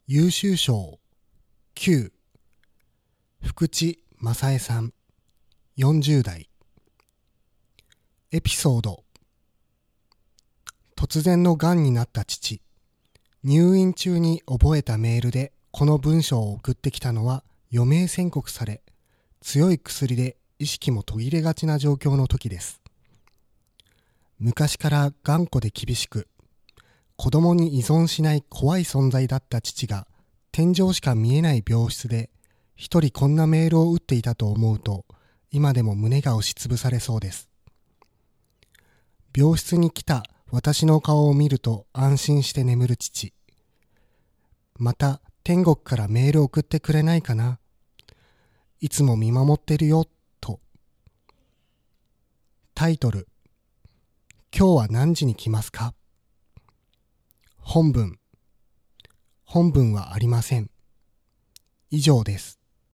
優秀賞9福地正恵さん40代。エピソード。突然の癌になった父。入院中に覚えたメールでこの文章を送ってきたのは余命宣告され、強い薬で意識も途切れがちな状況の時です。昔から頑固で厳しく、子供に依存しない怖い存在だった父が天井しか見えない病室で一人こんなメールを打っていたと思うと今でも胸が押しつぶされそうです。病室に来た私の顔を見ると安心して眠る父。また天国からメール送ってくれないかな。いつも見守ってるよと。タイトル。今日は何時に来ますか？本文はありません。以上です。